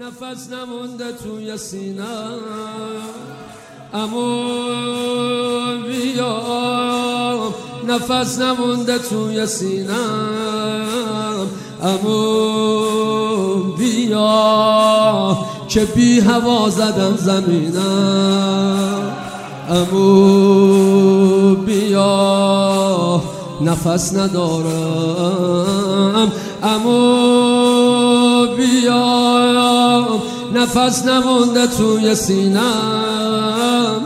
نفس نمونده توی سینم، امو بیا. نفس نمونده توی سینم، امو بیا که بی هوا زدم زمینم. امو بیا نفس ندارم، امو بیا. نفس نمونده توی سینم،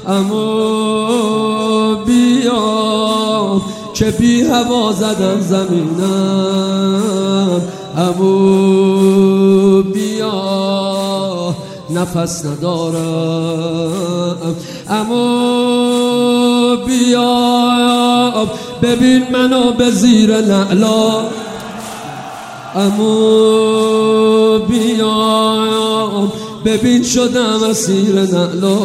امو بیا که بی هوا زدم زمینم. امو بیا نفس ندارم، امو بیا. ببین منو به زیر نعلا، امو بیا. ببین شدم اسیر نعلا،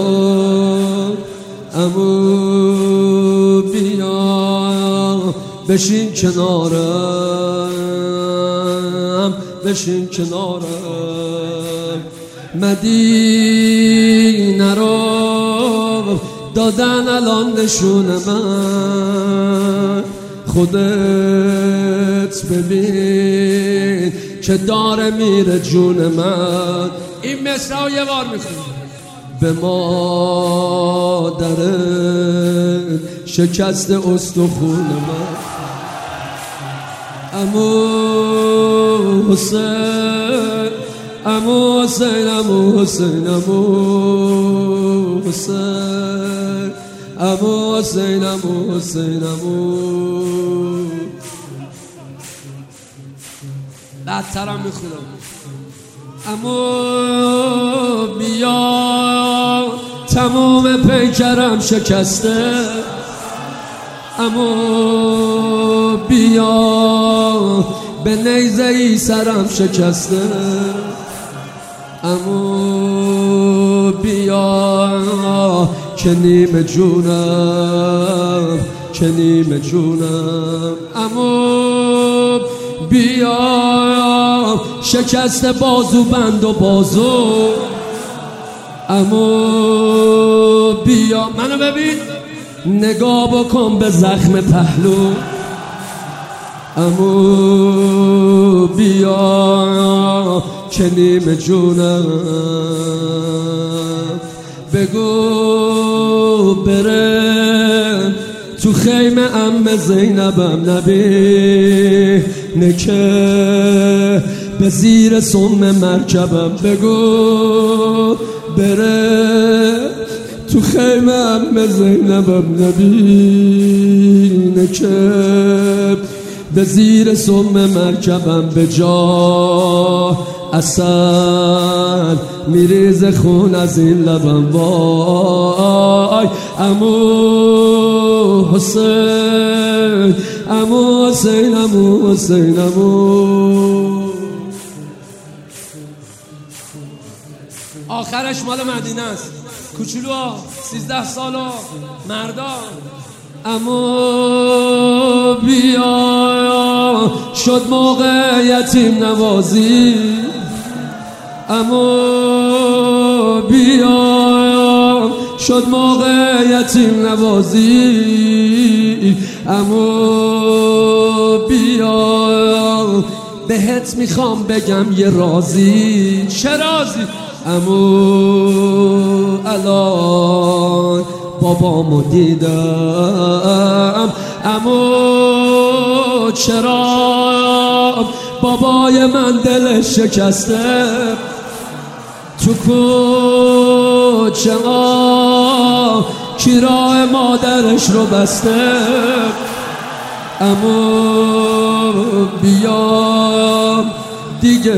امو بیا. بشین کنارم، بشین کنارم. مدینه رو دادن الان نشون من، خودت ببین که داره میره جون من. این مصرع رو یه بار میخونم. به مادرت شکست استخون من، امو حسین، امو حسین، امو حسین، امو حسین، امو حسین، امو حسین، امو. بدترم میخونم. امو بیا تموم پیکرم شکسته، امو بیا به نیزه ای سرم شکسته. امو بیا که نیم جونم، که نیم جونم. امو بیا شکست بازو بند و بازو، امو بیا. منو ببین نگاه بکن به زخم پهلو، امو بیا که نیم جونم. بگو بره تو خیمه عمه زینبم، نبینه که به زیر سم مرکبم. بگو بره تو خیمه عمه زینبم، نبینه که به زیر سم مرکبم. به جا اصل میریز خون از این لبم. وای امو حسین، امو حسین، امو حسین، امو. آخرش مال مدینه است. کوچولوها 13 سالا مردان. امو بیا شد موقع یتیم نوازی، امو بیا شد موقع یتیم نوازی. امو بیا بهت میخوام بگم یه رازی. چه رازی؟ امو الان بابامو دیدم، امو چرا بابای من دلش شکسته، تو کوچه ها کیرای مادرش رو بسته. امو بیا دیگه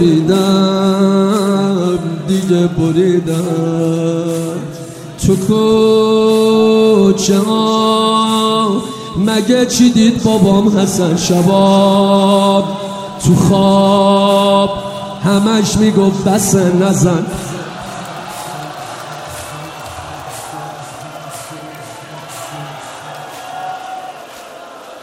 بریدم، دیگه بریدم تو کوچه ها. مگه چی دید بابام حسن شباب تو خواب همش میگفت بس نزن.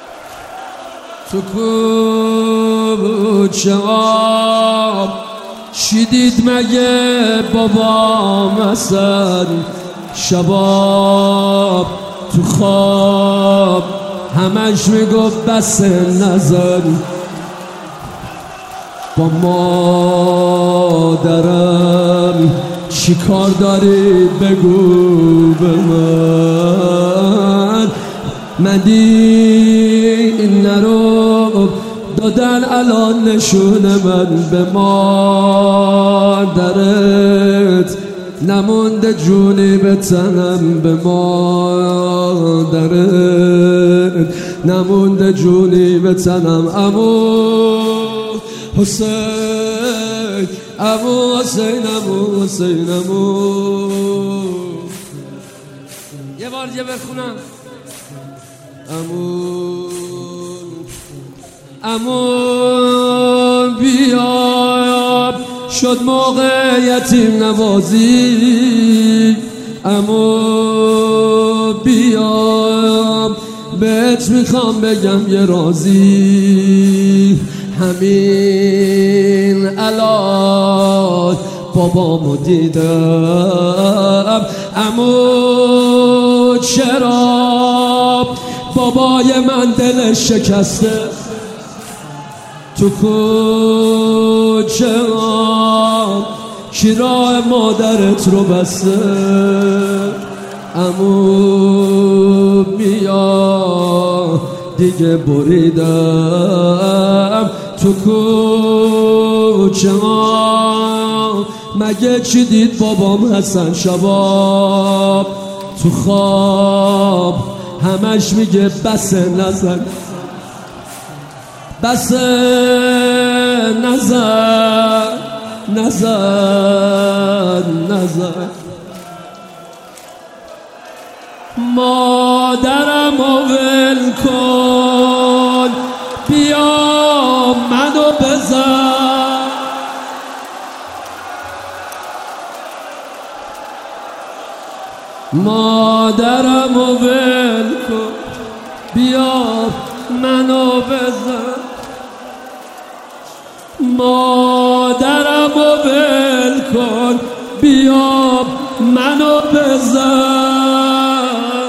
تو کوچه آب چی دید مگه بابام اصلا شباب تو خواب همش میگفت بس نظر با مادرم چی کار داری بگو به من این نرو دادن الان نشون من به مادرت نمونده جونی به تنم به مادرت نمونده جونی به تنم عمو حسین عمو حسین عمو حسین عمو یه بار دیگه بخونم عمو بیا شد موقع یتیم نوازی عمو بیا بهت میخوام بگم یه رازی همین الان بابامو دیدم عمو چرا بابای من دلش شکسته تو کوچه کی راه مادرت رو بسته عمو بیا دیگه بریدم تو کوچه مگه چی دید بابام حسن شباب تو خواب همش میگه بس نزن بس نزن نزن نزن مادرم ول کن بیا منو بزن مادرم ول کن بیا منو بزن مادرم ول کن بیا منو بزن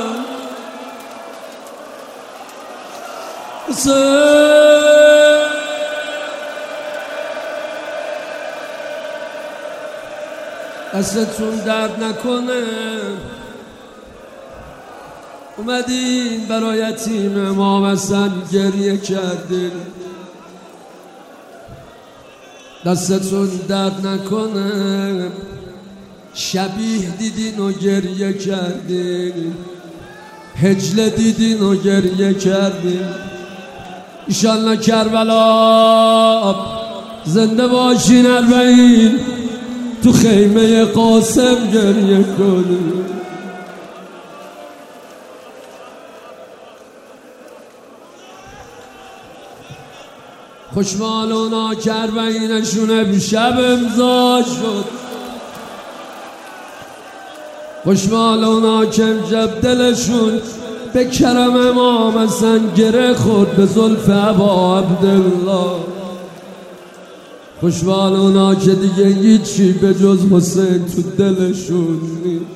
دستتون درد نکنه اومدین برای یتیم امام حسن گریه کردین دستتون درد نکنه شبیه دیدین و گریه کردین هجله دیدین و گریه کردین ایشالله کربلا زنده باشین اربعین تو خیمه قاسم گریه کنین خوشحال اونا که اربعینشون امشب امضا شد خوشحال اونا که امشب دلشون به کرم امام حسن گره خورد به زلف ابا عبدالله خوشحال اونا که دیگه هیچی به جز حسین تو دلشون نیست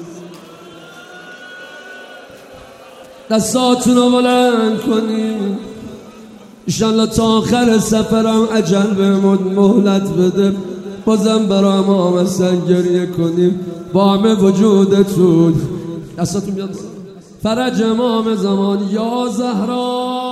دستاتونو بلند کنیم ایشالله تا آخر سفرم اجل بهمون مهلت بده بازم برای امام حسن گریه کنیم با همه وجودتون دستاتون بیاد فرج امام زمان یا زهرا